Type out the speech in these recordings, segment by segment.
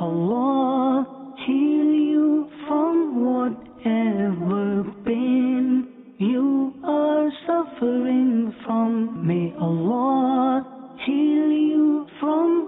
Allah heal you from whatever pain you are suffering from. May Allah heal you from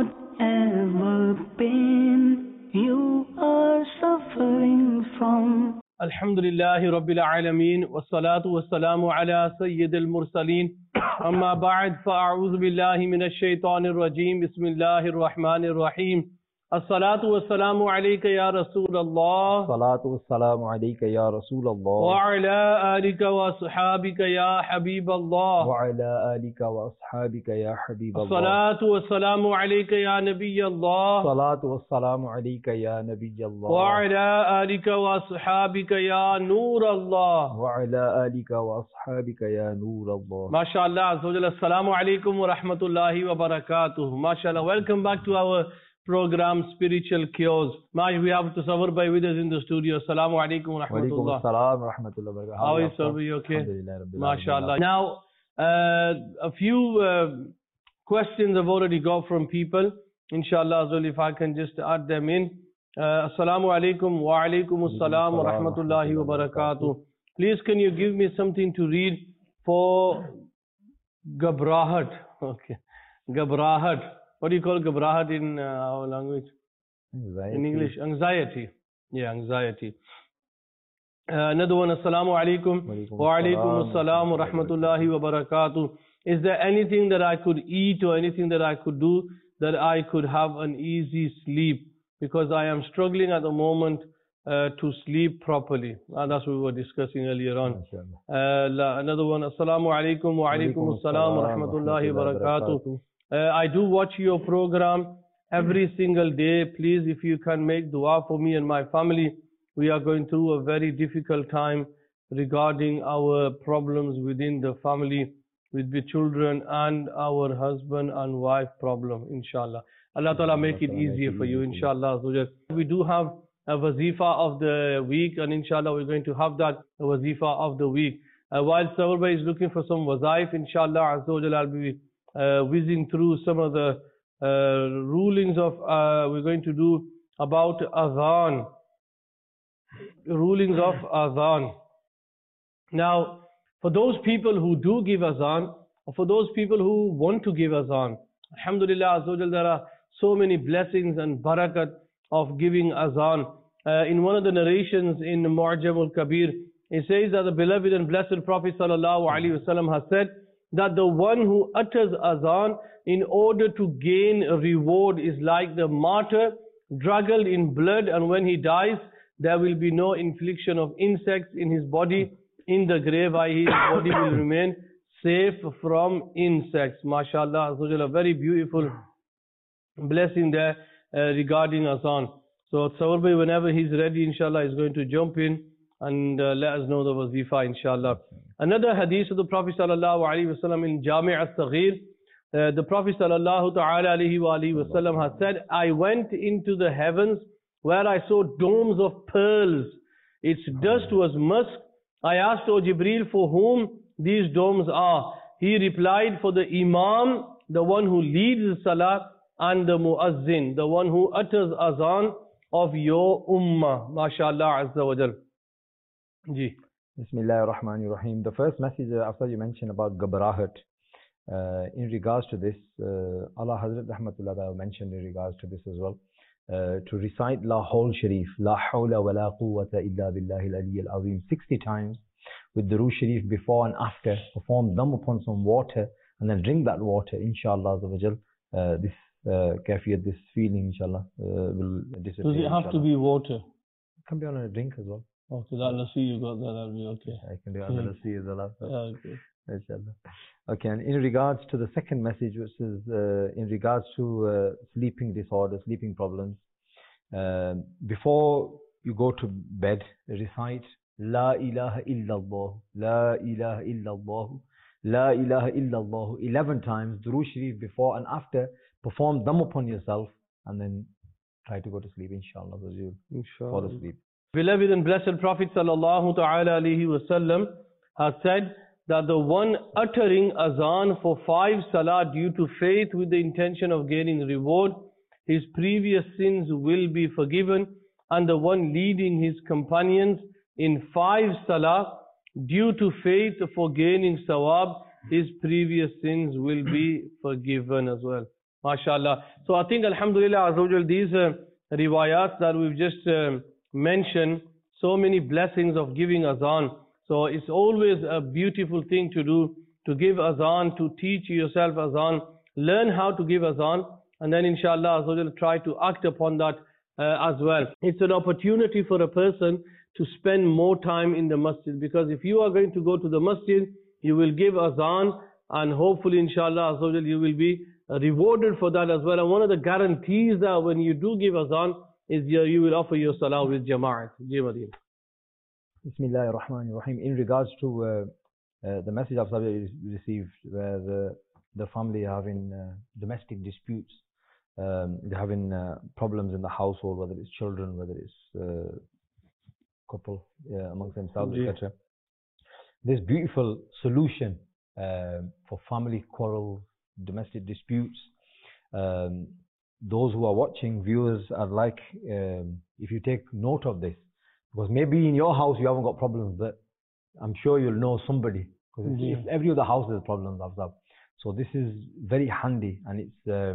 whatever pain you are suffering from. Alhamdulillahi Rabbil Alameen, wassalatu wassalamu ala Sayyidil Mursaleen, amma ba'd, fa'a'udhu billahi minash shaitanir rajeem, bismillahir rahmanir rahim. As-salatu wassalamu alayka ya Rasulallah, salatu wassalamu alayka ya Rasulallah, wa ala alika wa ashabika ya Habiballah, wa ala alika wa ashabika ya Habiballah. As-salatu wassalamu alayka ya Nabiyallah, salatu wassalamu alayka ya Nabiyallah, wa ala alika wa ashabika ya Noorallah, wa ala alika wa ashabika ya Noorallah. MashaAllah, Assalamu alaikum wa rahmatullahi wa barakatuh. MashaAllah, welcome back to our program Spiritual Cures. We have to Tasawwur Bhai with us in the studio. Assalamu alaikum wa rahmatullah. Assalam wa rahmatullah wa barakatuh. How is Sir? You okay? Alhamdulillah, MashaAllah. Now, a few questions I've already got from people. Inshallah, Azul, if I can just add them in. Assalamu alaikum wa alaikum assalam wa rahmatullahi wa barakatuh. Please, can you give me something to read for Gabrahat? Okay. Gabrahat. What do you call Gabrahat in our language? Anxiety. In English? Anxiety. Yeah, anxiety. Another one. Assalamu alaikum. Wa alaikum assalam wa rahmatullahi wa barakatuh. Is there anything that I could eat or anything that I could do that I could have an easy sleep? Because I am struggling at the moment to sleep properly. And that's what we were discussing earlier on. Another one. Assalamu alaikum wa alaikum assalam wa rahmatullahi wa barakatuh. I do watch your program every single day. Please, if you can make dua for me and my family. We are going through a very difficult time regarding our problems within the family with the children and our husband and wife problem, inshallah. Allah Ta'ala make it easier for you, inshallah. We do have a wazifa of the week, and inshallah we're going to have that wazifa of the week. While Tasawwur Bhai is looking for some wazaif, inshallah, I'll be whizzing through some of the rulings of, we're going to do about Adhan. Rulings of Adhan. Now, for those people who do give Adhan, or for those people who want to give Adhan, Alhamdulillah, there are so many blessings and barakat of giving Adhan. In one of the narrations in Mu'jam al-Kabir, it says that the beloved and blessed Prophet sallallahu alaihi wasallam has said that the one who utters Adhan in order to gain a reward is like the martyr druggled in blood, and when he dies, there will be no infliction of insects in his body in the grave, i.e. his body will remain safe from insects. MashaAllah, a very beautiful blessing there regarding Adhan. So Tasawwur Bhai, whenever he's ready, inshallah, is going to jump in and let us know the wazifa, inshallah. Another hadith of the Prophet sallallahu alaihi wasallam in Jami' al-Saghir, the Prophet sallallahu ta'ala alaihi wa alihi wasallam has said, I went into the heavens where I saw domes of pearls. Its dust was musk. I asked, O Jibreel, for whom these domes are? He replied, for the Imam, the one who leads the Salah, and the Muazzin, the one who utters Azan of your Ummah. MashaAllah Azza wa Jal. Ji. Bismillahir Rahmanir Rahim. The first message after you mentioned about Gabrahat, in regards to this, Allah Hazrat Rahmatullah mentioned in regards to this as well, to recite La Hawl Sharif, La Hawla wa la Quwwata illa billahi al-Ali al-Azim 60 times with the Durood Sharif before and after, perform them upon some water and then drink that water, inshallah. This kafiyat, this feeling, inshallah, will disappear. Does it have to be water? It can be on a drink as well. Okay, that lassi you got there, that'll be okay. I can do on the lassi as well. Okay. Inshallah. Okay, and in regards to the second message, which is in regards to sleeping disorder, sleeping problems, before you go to bed, recite La ilaha illallah, La ilaha illallah, La ilaha illallah 11 times, Durood Sharif before and after, perform them upon yourself, and then try to go to sleep, inshallah, so you fall asleep. Beloved and blessed Prophet sallallahu ta'ala alaihi wasallam has said that the one uttering azan for 5 salah due to faith with the intention of gaining reward, his previous sins will be forgiven, and the one leading his companions in 5 salah due to faith for gaining sawab, his previous sins will be forgiven as well. MashaAllah. So I think Alhamdulillah Azawajal, these riwayats that we've just mentioned, so many blessings of giving azan. So it's always a beautiful thing to do, to give azan, to teach yourself azan, learn how to give azan, and then inshallah Azawajal try to act upon that as well. It's an opportunity for a person to spend more time in the masjid, because if you are going to go to the masjid, you will give azan, and hopefully inshallah Azawajal you will be rewarded for that as well. And one of the guarantees that when you do give azan is you will offer your salah with jama'at. Bismillah ar-Rahman ar-Rahim. In regards to the message of Sabah received, where the family are having domestic disputes, they're having problems in the household, whether it's children, whether it's couple amongst themselves, etc. This beautiful solution for family quarrels, domestic disputes. Those who are watching, viewers, are like, if you take note of this, because maybe in your house you haven't got problems, but I'm sure you'll know somebody, because if every other house has problems. So this is very handy, and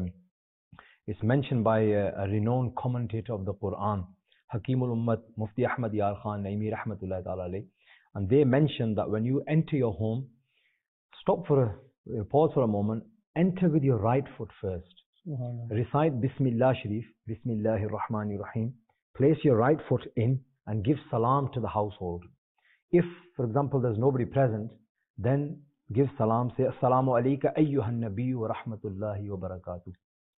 it's mentioned by a renowned commentator of the Quran, Hakimul Ummat, Mufti Ahmad Yar Khan Naimi Rahmatullahi Ta'ala alayh, and they mentioned that when you enter your home, stop for a pause for a moment, enter with your right foot first. Recite Bismillah Sharif, Bismillahir Rahmanir Rahim. Place your right foot in and give salam to the household. If, for example, there's nobody present, then give salam, say Assalamu alayka ayyuhan nabiyyu wa rahmatullahi wa barakatuh.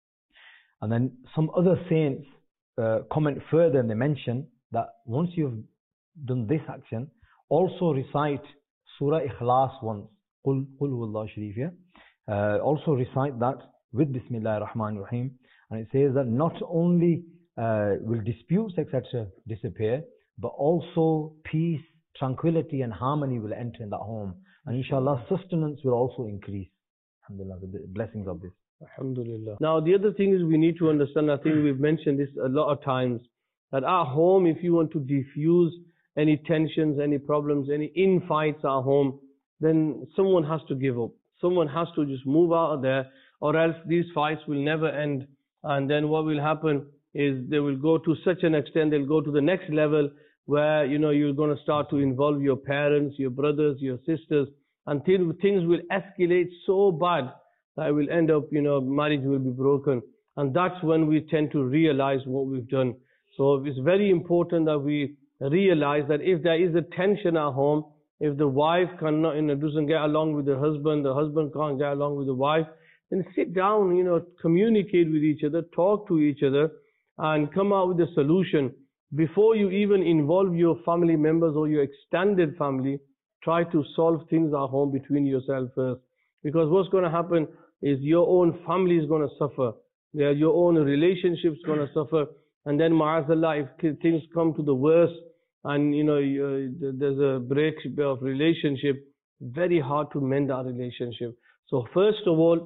And then some other saints comment further, and they mention that once you've done this action, also recite Surah Ikhlas once, Qul Huwallahu Sharif, yeah? Also recite that with Bismillah ar-Rahman ar-Rahim, and it says that not only will disputes etc. disappear, but also peace, tranquility and harmony will enter in that home, and inshallah sustenance will also increase. Alhamdulillah, with the blessings of this. Alhamdulillah. Now the other thing is we need to understand, I think we've mentioned this a lot of times, that at home, if you want to diffuse any tensions, any problems, any infights at home, then someone has to give up. Someone has to just move out of there, or else these fights will never end. And then what will happen is they will go to such an extent, they'll go to the next level where, you know, you're going to start to involve your parents, your brothers, your sisters, and things will escalate so bad that it will end up, you know, marriage will be broken. And that's when we tend to realize what we've done. So it's very important that we realize that if there is a tension at home, if the wife cannot, doesn't get along with the husband can't get along with the wife, then sit down, communicate with each other, talk to each other, and come out with a solution. Before you even involve your family members or your extended family, try to solve things at home between yourself first. Because what's going to happen is your own family is going to suffer. Your own relationship is going to suffer. And then, ma'azallah, if things come to the worst, and there's a break of relationship, very hard to mend that relationship. So first of all,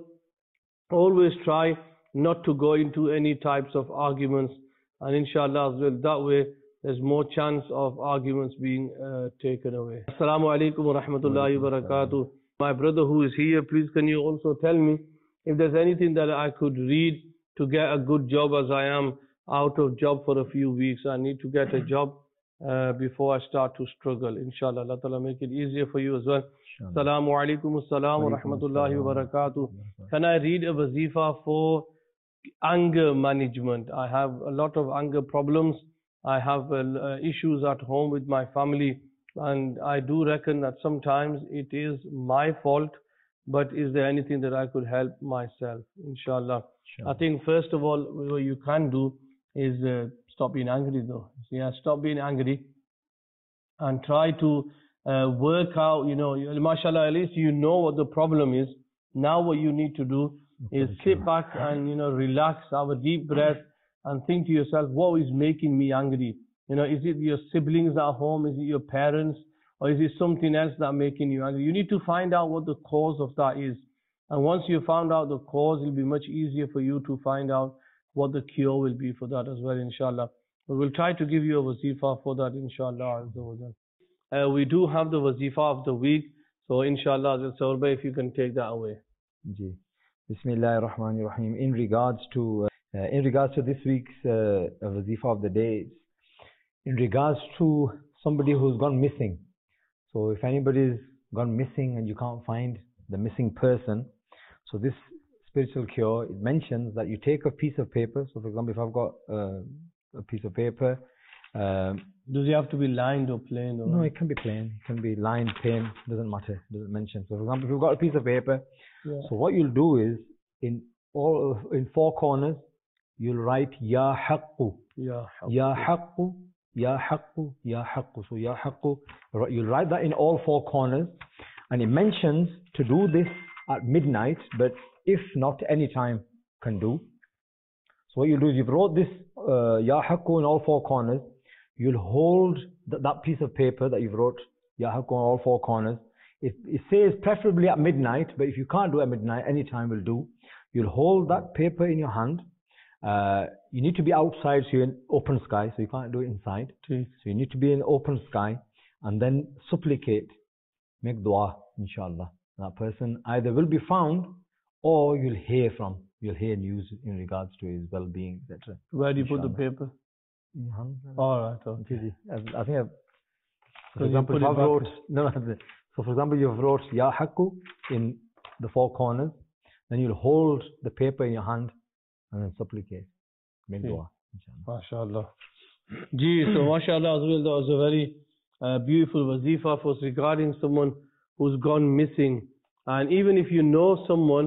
always try not to go into any types of arguments, and inshallah as well, that way there's more chance of arguments being taken away. Assalamu alaikum wa rahmatullahi wa barakatuh. My brother who is here, please can you also tell me if there's anything that I could read to get a good job, as I am out of job for a few weeks. I need to get a job before I start to struggle. Inshallah, Allah Ta'ala make it easier for you as well. Assalamu alaikum assalam wa rahmatullahi wa barakatuh. Can I read a wazifa for anger management? I have a lot of anger problems. I have issues at home with my family, and I do reckon that sometimes it is my fault, but is there anything that I could help myself? Inshallah. Sure. I think first of all, what you can do is stop being angry though. Yeah, stop being angry and try to work out, mashallah, at least you know what the problem is. Now what you need to do is sit back and, relax, have a deep breath and think to yourself, what is making me angry? Is it your siblings at home? Is it your parents? Or is it something else that's making you angry? You need to find out what the cause of that is. And once you found out the cause, it'll be much easier for you to find out what the cure will be for that as well, inshallah. But we'll try to give you a wazifa for that, inshallah. We do have the wazifa of the week, so inshallah, if you can take that away. Ji. Bismillahir Rahmanir Rahim. In regards to this week's wazifa of the day, in regards to somebody who's gone missing. So if anybody's gone missing and you can't find the missing person, so this spiritual cure, it mentions that you take a piece of paper. So for example, if I've got a piece of paper, does it have to be lined or plain? Or no, it can be plain, it can be lined, plain, doesn't matter, doesn't mention. So for example, if you've got a piece of paper, so what you'll do is in four corners you'll write Ya Haqqu, Ya Haqqu, Ya Haqqu, Ya Haqqu. So Ya Haqqu, you'll write that in all four corners, and it mentions to do this at midnight, but if not, any time can do. So what you'll do is you've wrote this Ya Haqqu in all four corners. You'll hold that piece of paper that you've wrote Ya Haqqu on all four corners. It says preferably at midnight, but if you can't do it at midnight, any time will do. You'll hold that paper in your hand. You need to be outside, so you're in open sky, so you can't do it inside. So you need to be in open sky, and then supplicate, make dua, inshallah. That person either will be found, or you'll hear news in regards to his well-being, etc. Where do you put the paper? In your hand. All right, okay. I think for example, if I've wrote, so for example, you've wrote Ya Haqqu in the four corners, then you'll hold the paper in your hand and then supplicate. Make dua, inshallah. MashaAllah. Gee, so MashaAllah as well, that was a very beautiful wazifa for us regarding someone who's gone missing. And even if you know someone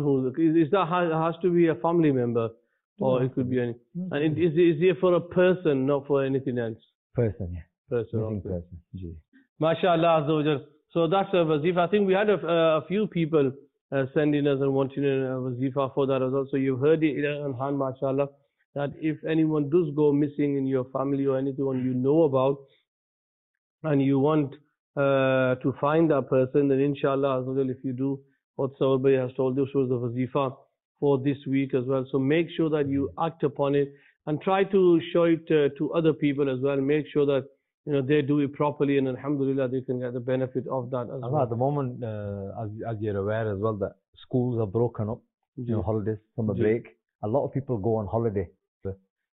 has to be a family member, or it could be any. And is it for a person, not for anything else? Person, yeah. Person. Missing person. Gee. MashaAllah Azawajal. So that's a wazifa. I think we had a few people sending us and wanting a wazifa for that as well. So you've heard it on hand, MashaAllah, that if anyone does go missing in your family or anyone you know about, and you want to find that person, then inshallah Azawajal, if you do what Sawarbay has told you, shows the wazifa for this week as well. So make sure that you act upon it and try to show it to other people as well. Make sure that they do it properly, and alhamdulillah they can get the benefit of that as well. At the moment, as you're aware as well, that schools are broken up, holidays, summer break. A lot of people go on holiday. So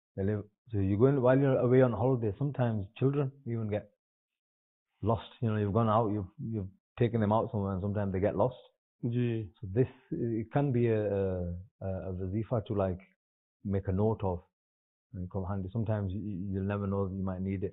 you go in, while you're away on holiday, sometimes children even get lost. You've gone out, you've taken them out somewhere, and sometimes they get lost. So this, it can be a wazifa to like make a note of and come handy. Sometimes you'll never know, you might need it.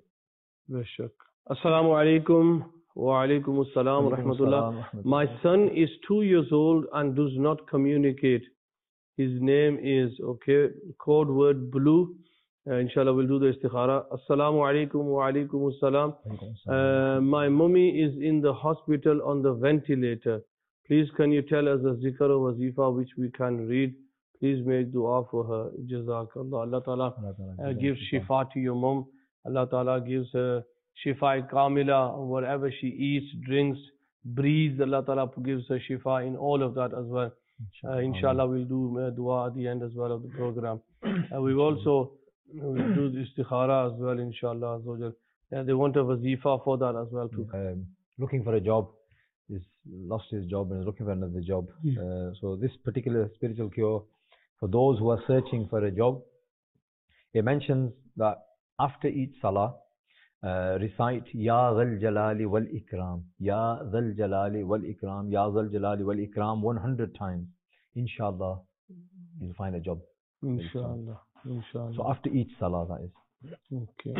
Assalamu alaikum wa alaikum assalam wa rahmatullah. My son is 2 years old and does not communicate. His name is, code word blue. Inshallah we'll do the istikhara. Assalamu alaikum wa alaikum assalam. My mummy is in the hospital on the ventilator. Please can you tell us a zikr or wazifa which we can read? Please make dua for her. Jazakallah. Allah Ta'ala gives shifa to your mum. Allah Ta'ala gives her shifa kamila, whatever she eats, drinks, breathes. Allah Ta'ala gives her shifa in all of that as well. Inshallah we'll do dua at the end as well of the program. We'll also do the istikhara as well, inshallah. They want a wazifa for that as well too. Looking for a job. He's lost his job and is looking for another job. So this particular spiritual cure, for those who are searching for a job, it mentions that after each salah, recite Ya Dhal Jalali wal Ikram, Ya Dhal Jalali wal Ikram, Ya Dhal Jalali wal Ikram 100 times. Inshallah, you'll find a job. Inshallah. So after each salah, that is. Okay.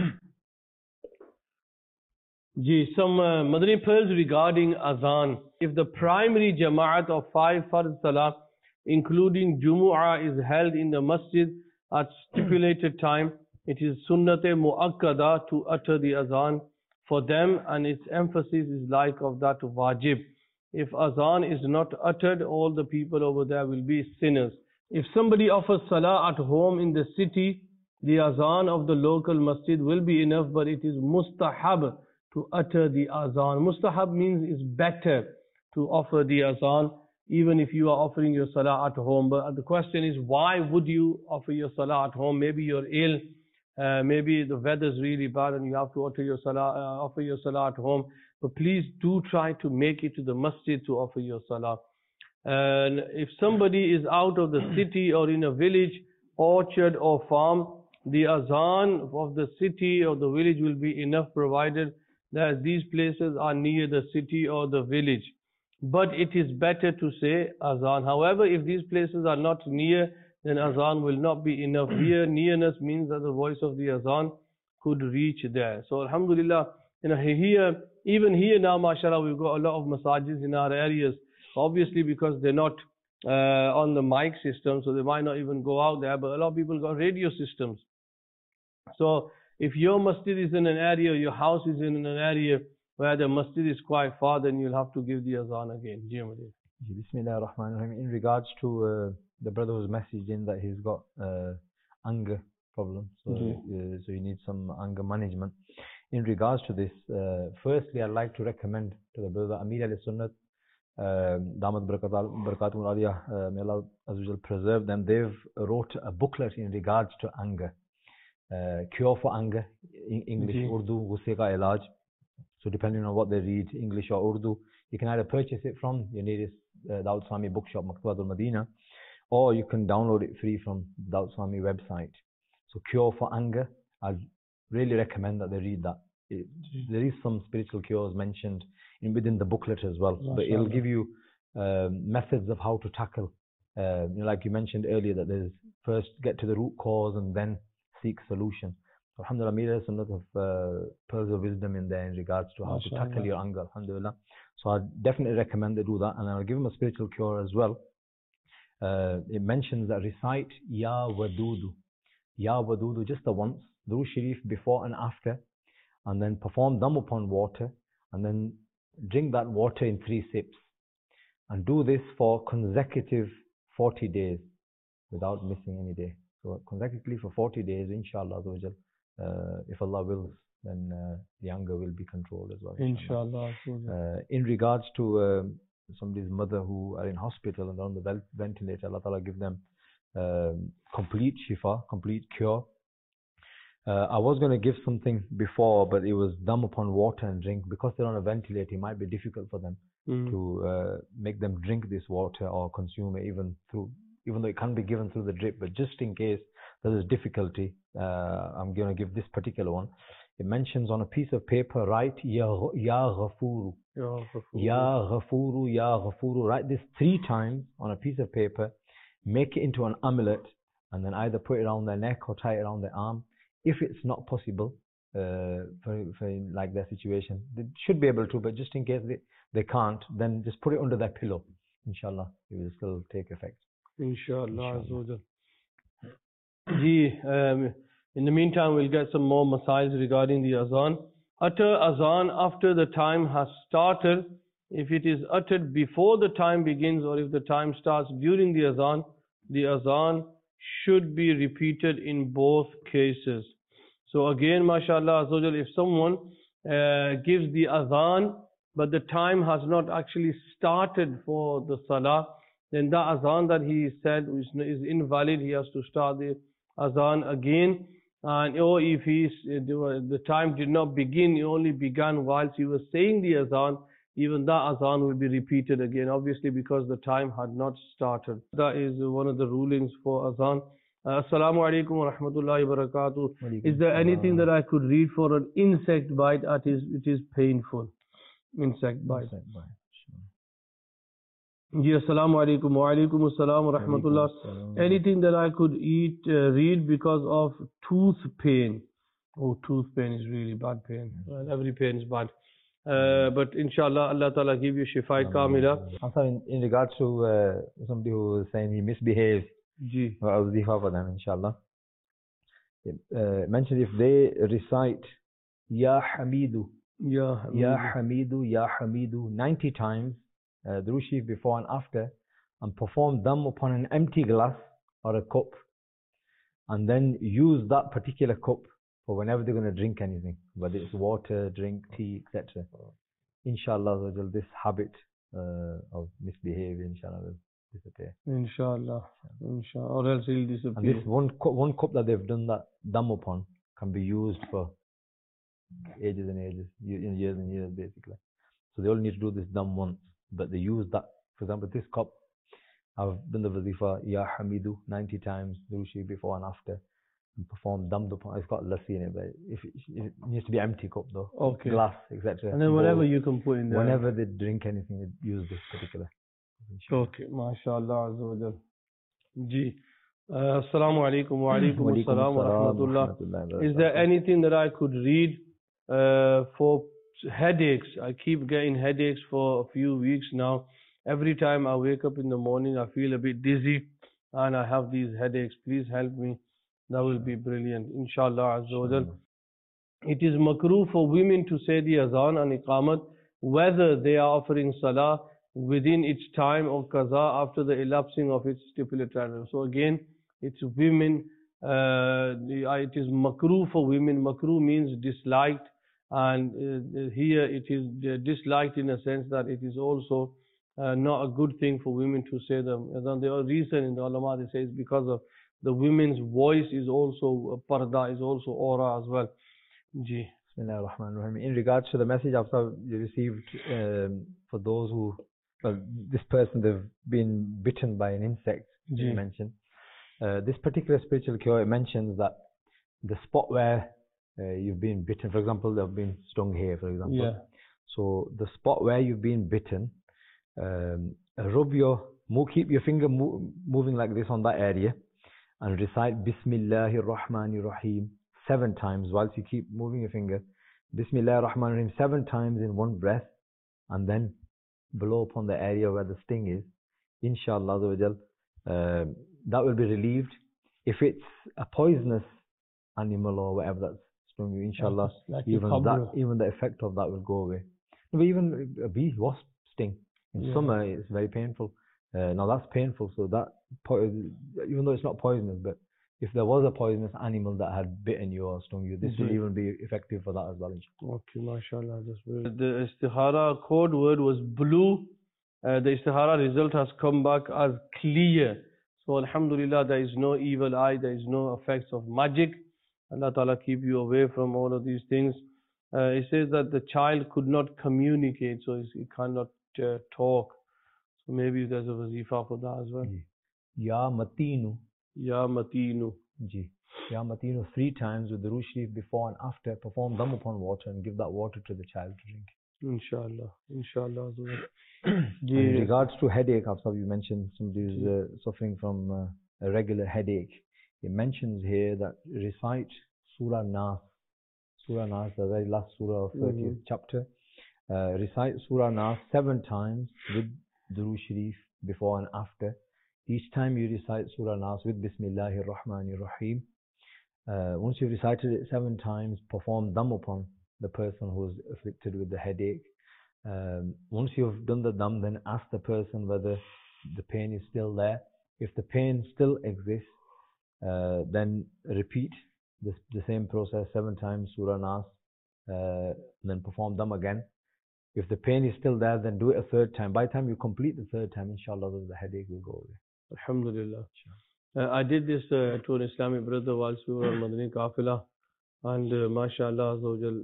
Some Madani pearls regarding Azan. If the primary Jama'at of 5 Fard Salah, including Jumu'ah, is held in the masjid at stipulated time, it is Sunnat-e Mu'akkada to utter the Azan for them, and its emphasis is like of that of Wajib. If Azan is not uttered, all the people over there will be sinners. If somebody offers Salah at home in the city, the Azan of the local masjid will be enough, but it is mustahab to utter the Azan. Mustahab means it's better to offer the Azan even if you are offering your salah at home. But the question is, why would you offer your salah at home? Maybe you're ill, maybe the weather's really bad and you have to offer your salah at home. But please do try to make it to the masjid to offer your salah. And if somebody is out of the city or in a village, orchard or farm, the azan of the city or the village will be enough, provided that these places are near the city or the village. But it is better to say azan. However, if these places are not near, then azan will not be enough. Here, nearness means that the voice of the azan could reach there. So alhamdulillah, even here now, mashallah, we've got a lot of masajids in our areas. Obviously, because they're not on the mic system, so they might not even go out there, but a lot of people got radio systems. So if your masjid is in an area, your house is in an area where the masjid is quite far, then you'll have to give the azan again. Bismillah ar-Rahman ar-Rahim. In regards to the brother who's messaged in that he's got anger problems, so he needs some anger management. In regards to this, firstly, I'd like to recommend to the brother Amir al-Sunnat, Damat Barakatum Aliyah, may Allah Azza preserve them. They've wrote a booklet in regards to anger, cure for anger, in English, Urdu, Gusse ka Ilaj. So depending on what they read, English or Urdu, you can either purchase it from your nearest Dawud Islami bookshop, Maktabatul Madina, or you can download it free from the Dawud Islami website. So cure for anger, I'd really recommend that they read that. There is some spiritual cures mentioned within the booklet as well, but it'll give you methods of how to tackle. Like you mentioned earlier, that there's first get to the root cause and then seek solution. So alhamdulillah, there's a lot of pearls of wisdom in there in regards to how to tackle your anger, alhamdulillah. So I definitely recommend they do that, and I'll give them a spiritual cure as well. It mentions that recite Ya Wadudu. Ya Wadudu just the once, Durood Sharif before and after, and then perform dam upon water, and then drink that water in 3 sips. And do this for consecutive 40 days without missing any day. So consecutively for 40 days, inshallah, if Allah wills, then the anger will be controlled as well. Inshallah. In regards to somebody's mother who are in hospital and on the ventilator, Allah Ta'ala give them complete shifa, complete cure. I was going to give something before, but it was dam upon water and drink. Because they're on a ventilator, it might be difficult for them to make them drink this water or consume it, even though it can be given through the drip. But just in case there is difficulty, I'm going to give this particular one. It mentions on a piece of paper, write Ya Ghafuru. Ya Ghafuru, Ya Ghafuru. Write this 3 times on a piece of paper, make it into an amulet, and then either put it around their neck or tie it around their arm. If it's not possible for like their situation, they should be able to, but just in case they can't, then just put it under their pillow. Inshallah, it will still take effect. Inshallah. In the meantime, we'll get some more masails regarding the azan. Utter azan after the time has started. If it is uttered before the time begins, or if the time starts during the azan should be repeated in both cases. So again, mashallah, if someone gives the azan, but the time has not actually started for the salah, then the azan that he said is invalid. He has to start the azan again. Or if the time did not begin, it only began whilst he was saying the azan, even that azan will be repeated again, obviously because the time had not started. That is one of the rulings for azan. Assalamu alaikum wa rahmatullahi wa barakatuh. Is there anything that I could read for an insect bite? It is painful. Insect bite. Yes, assalamu alaikum wa alaikum assalam wa rahmatullah. Anything that I could read because of tooth pain. Oh, tooth pain is really bad pain. Well, every pain is bad. But inshallah, Allah Ta'ala give you shifa kamila. Also, in regards to somebody who is saying he misbehaves, I will zifa for them, inshallah. Mentioned if they recite Ya Hamidu, Ya Hamidu, Ya Hamidu 90 times, Durood Sharif before and after, and perform dam upon an empty glass or a cup, and then use that particular cup for whenever they're going to drink anything, whether it's water, drink, tea, etc. Inshallah, this habit of misbehavior, inshallah, will disappear. Inshallah. Inshallah. Or else he'll And disappear. this one cup that they've done that dam upon can be used for ages and ages, years and years, basically. So they only need to do this dam once, but they use that. For example, this cup, I've done the wazifa Ya Hamidu 90 times, Durushi before and after, and performed dammed upon. It's got lassi in it, but it needs to be empty cup though, Okay. glass, etc. And then whatever you can put in there. Whenever they drink anything, they use this particular. Okay. MashaAllah Azza wa Jal. Ji. Assalamu alaikum wa alaikum assalam wa rahmatullah. Is there anything that I could read for headaches? I keep getting headaches for a few weeks now. Every time I wake up in the morning, I feel a bit dizzy and I have these headaches. Please help me. That will be brilliant. Inshallah Azza wa Jal. It is makruh for women to say the azan and iqamat, whether they are offering salah within its time or qaza after the elapsing of its stipulated time. So again, it's women, it is makruh for women. Makruh means disliked, and here it is disliked in a sense that it is also not a good thing for women to say them. And the reason in the ulama, they say, is because of the women's voice is also parda, is also aura as well. Ji. Bismillah ar-Rahman ar-Rahim. In regards to the message after you received for those who, this person, they've been bitten by an insect, you mentioned. This particular spiritual cure, it mentions that the spot where you've been bitten, for example, they've been stung here, for example. Yeah. So the spot where you've been bitten, keep your finger moving like this on that area and recite Bismillahir Rahmanir Rahim 7 times whilst you keep moving your finger. Bismillahir Rahmanir Rahim 7 times in one breath, and then blow upon the area where the sting is. Inshallah, that will be relieved. If it's a poisonous animal or whatever that's stung you, inshallah, like even the effect of that will go away. But even a bee, wasp sting in summer, it's very painful. Now that's painful, so that, even though it's not poisonous, but if there was a poisonous animal that had bitten you or stung you, this will even be effective for that as well. Okay, mashallah. The istihara code word was blue. The istihara result has come back as clear. So alhamdulillah, there is no evil eye, there is no effects of magic. Allah Ta'ala keep you away from all of these things. It says that the child could not communicate, so he cannot talk. So maybe there's a wazifa for that as well. Ya Matinu. Ya Matinu. Ji. Ya Matinu 3 times with the Durood Sharif before and after. Perform dam upon water and give that water to the child to drink. Inshallah. Inshallah. In regards to headache, Afsab, you mentioned somebody who's suffering from a regular headache. It mentions here that recite Surah Nas. Surah Nas, the very last surah of 30th chapter. Recite Surah Nas 7 times with Durood Sharif before and after. Each time you recite Surah Nas with Bismillahir Rahmanir Rahim. Once you've recited it 7 times, perform dam upon the person who is afflicted with the headache. Once you've done the dam, then ask the person whether the pain is still there. If the pain still exists, then repeat the same process 7 times, Surah Nas, then perform dam again. If the pain is still there, then do it a 3rd time. By the time you complete the 3rd time, inshallah, the headache will go away. Alhamdulillah. I did this to an Islamic brother whilst we were on Madani Qafila, and mashallah,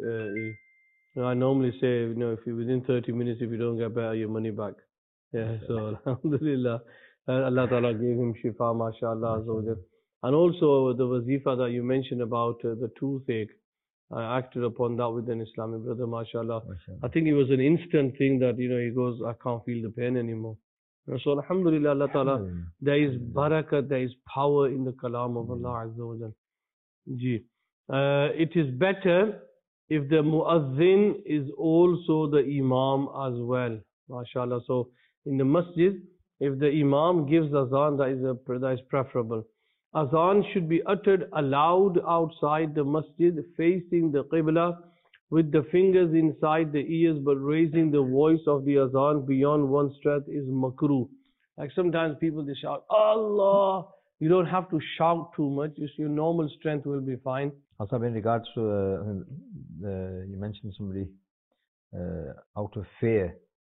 I normally say, if you within 30 minutes, if you don't get better, your money back. Yeah, so alhamdulillah, Allah Ta'ala gave him shifa, mashallah. And also the wazifa that you mentioned about the toothache, I acted upon that with an Islamic brother, mashallah. I think it was an instant thing that, he goes, I can't feel the pain anymore. So alhamdulillah, Allah Ta'ala, there is barakah, there is power in the kalam of Allah Azza wa Jal. It is better if the muazzin is also the imam as well, mashallah. So in the masjid, if the imam gives azan, that is preferable. Azan should be uttered aloud outside the masjid, facing the qibla, with the fingers inside the ears, but raising the voice of the azan beyond one's strength is makruh. Like sometimes people, they shout, Allah! You don't have to shout too much, just your normal strength will be fine. Also, in regards to, you mentioned somebody out of fear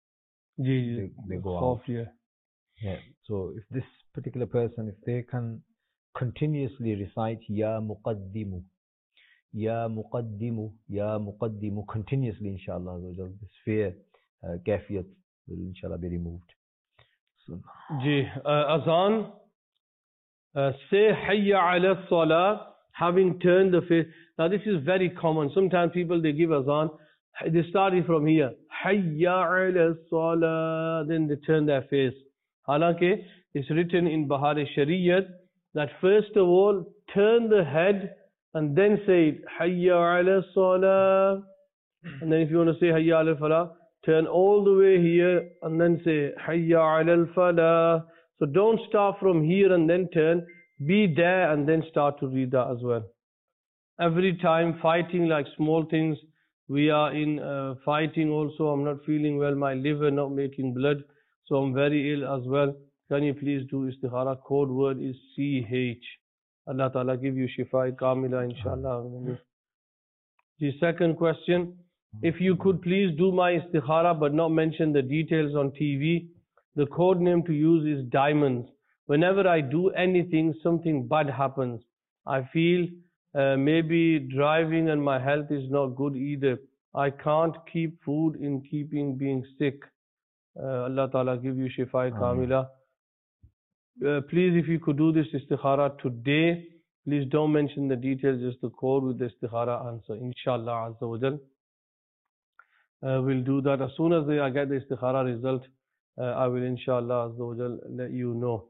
they go out. Yeah. So if this particular person, if they can continuously recite Ya Muqaddimu, Ya Muqaddimu, Ya Muqaddimu continuously, inshallah, this fear, kafiyat will inshallah be removed. So, Azan, say Hayya ala Salah, having turned the face. Now this is very common. Sometimes people, they give Azan, they started from here, Hayya ala Salah, then they turn their face. Halanke, it's written in Bahar Shariat that first of all, turn the head and then say it, Hayya ala Salah. And then if you want to say Hayya ala Falah, turn all the way here and then say Hayya ala Falah. So don't start from here and then turn. Be there and then start to read that as well. Every time fighting like small things, we are in fighting also. I'm not feeling well, my liver not making blood, so I'm very ill as well. Can you please do istikhara? Code word is CH. Allah Ta'ala give you shifa kamila inshallah. The second question, if you could please do my istikhara but not mention the details on TV. The code name to use is diamonds. Whenever I do anything, something bad happens. I feel maybe driving and my health is not good either. I can't keep food in keeping being sick. Allah Ta'ala give you shifa kamila. Please, if you could do this istikhara today, please don't mention the details, just the code with the istikhara answer. Inshallah Azza wa Jal. We'll do that. As soon as I get the istikhara result, I will inshallah Azza wa Jal let you know.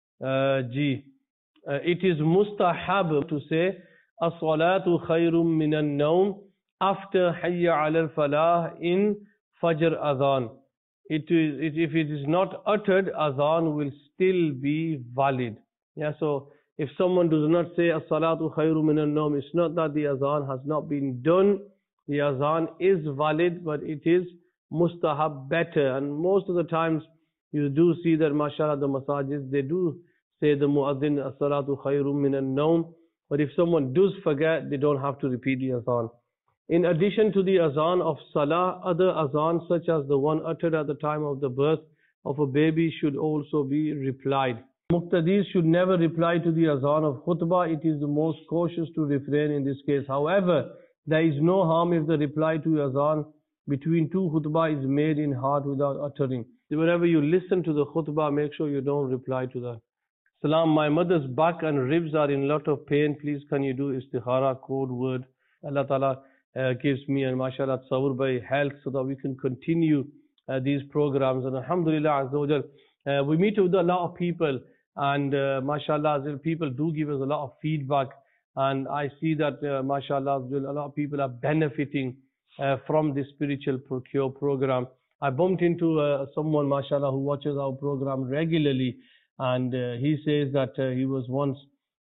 It is mustahab to say as-salatu khayrum minan nawm after Hayya ala al-falah in Fajr Adhan. If it is not uttered, Adhan will still be valid. Yeah, so if someone does not say as-salatu khayrum minan nawm, it's not that the Adhan has not been done. The Adhan is valid, but it is mustahab better. And most of the times you do see that mashallah the masajid, they do say the muazzin as-salatu khayrum minan nawm. But if someone does forget, they don't have to repeat the Adhan. In addition to the Azan of Salah, other Azans such as the one uttered at the time of the birth of a baby should also be replied. Muqtadis should never reply to the Azan of Khutbah. It is the most cautious to refrain in this case. However, there is no harm if the reply to Azan between two Khutbah is made in heart without uttering. Whenever you listen to the Khutbah, make sure you don't reply to that. Salam, my mother's back and ribs are in lot of pain. Please can you do istikhara, code word. Allah Ta'ala gives me and mashallah Tsawur by health so that we can continue these programs. And alhamdulillah Azza wa Jal, we meet with a lot of people and mashallah people do give us a lot of feedback, and I see that mashallah a lot of people are benefiting from this spiritual procure program. I bumped into someone mashallah who watches our program regularly, and he says that he was once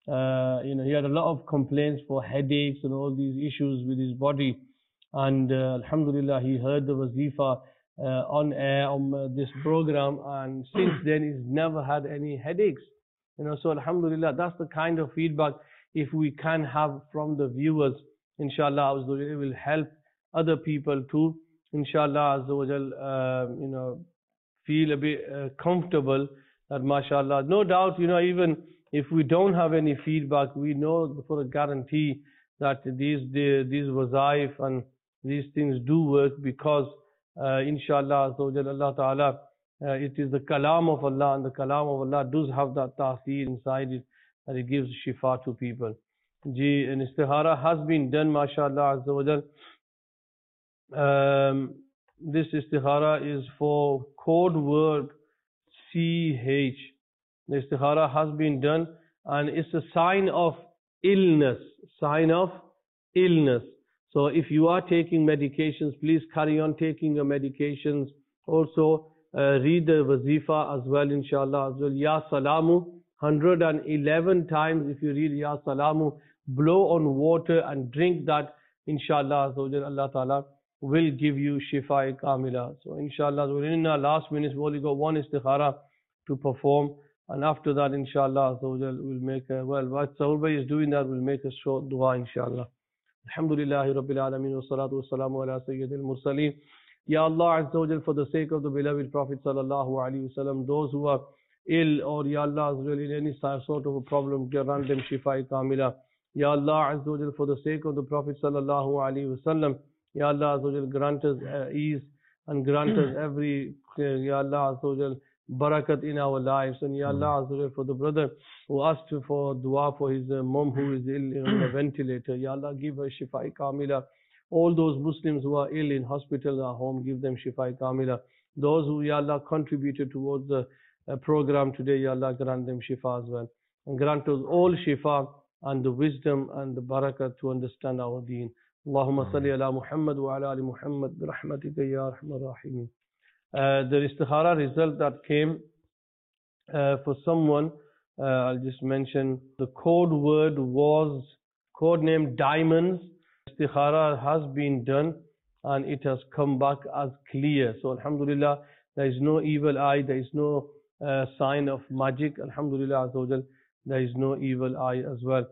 he had a lot of complaints for headaches and all these issues with his body, and alhamdulillah he heard the wazifa on air on this program, and since then he's never had any headaches. So alhamdulillah, that's the kind of feedback if we can have from the viewers, inshallah it will help other people too, inshallah Azza wa Jal, feel a bit comfortable that mashallah, no doubt, even if we don't have any feedback, we know for a guarantee that these wazaif and these things do work, because inshallah Allah Ta'ala, it is the kalam of Allah, and the kalam of Allah does have that ta'seer inside it, that it gives shifa to people. An istikhara has been done, mashallah Azza wa Jal. This istikhara is for code word CH. The istikhara has been done, and it's a sign of illness. So if you are taking medications, please carry on taking your medications. Also read the wazifa as well, inshallah. As well, Ya Salamu, 111 times. If you read Ya Salamu, blow on water and drink that, inshallah. So Allah Ta'ala will give you shifa kamila. So inshallah, we're in our last minutes. We only got one istikhara to perform. And after that, inshallah, we'll make what Sahur is doing that, we'll make a short dua, inshallah. Alhamdulillahi Rabbil Alameen, wa salatu wa salamu ala Sayyidil Mursaleen. Ya Allah Azza wa Jal, for the sake of the beloved Prophet sallallahu alaihi wasallam, those who are ill or Ya Allah Azza wa Jal, in any sort of a problem, grant them shifa kamila. Ya Allah Azza wa Jal, for the sake of the Prophet sallallahu alaihi wasallam, Ya Allah Azza wa Jal, grant us ease and grant us every, Ya Allah Azza wa Jal, barakat in our lives. And Ya Allah Azza wa Jal, for the brother who asked for dua for his mom who is ill on a ventilator, Ya Allah, give her shifa kamila. All those Muslims who are ill in hospital or home, give them shifa kamila. Those who, Ya Allah, contributed towards the program today, Ya Allah, grant them shifa as well. And grant us all shifa and the wisdom and the barakah to understand our deen. Allahumma salli ala Muhammad wa ala ali Muhammad bi rahmatika ya arhamar rahimin. The istikhara result that came for someone, I'll just mention, the code word was code name diamonds. Istikhara has been done and it has come back as clear. So alhamdulillah, there is no evil eye, there is no sign of magic. Alhamdulillah Azza wa Jal, there is no evil eye as well.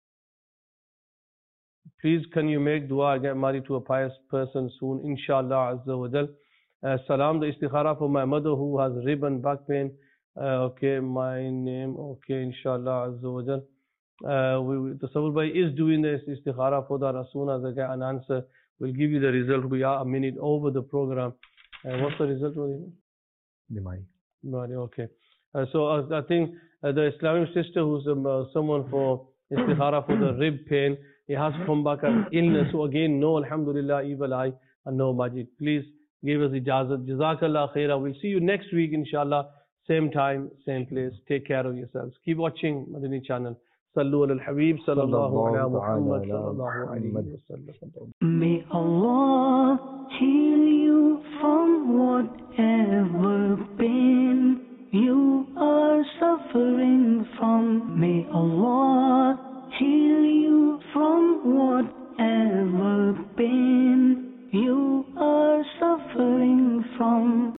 Please can you make dua, get married to a pious person soon, inshallah Azza wa Jal. Salam, the istikhara for my mother who has rib and back pain. Okay, my name, okay, inshallah Azza wa Jal. The Sabul Bhai is doing this istikhara for that. As soon as I get an answer, we'll give you the result. We are a minute over the program. What's the result? Bimari, okay. So I think the Islamic sister who's someone for istikhara for the rib pain, it has come back as illness. So again, no alhamdulillah evil eye and no magic. Please give us ijazat. Jazakallah khairah. We'll see you next week inshallah. Same time, same place. Take care of yourselves. Keep watching Madani channel. Sallu ala al-Habib sallallahu ala Muhammad sallallahu alayhi wa sallam. May Allah heal you from whatever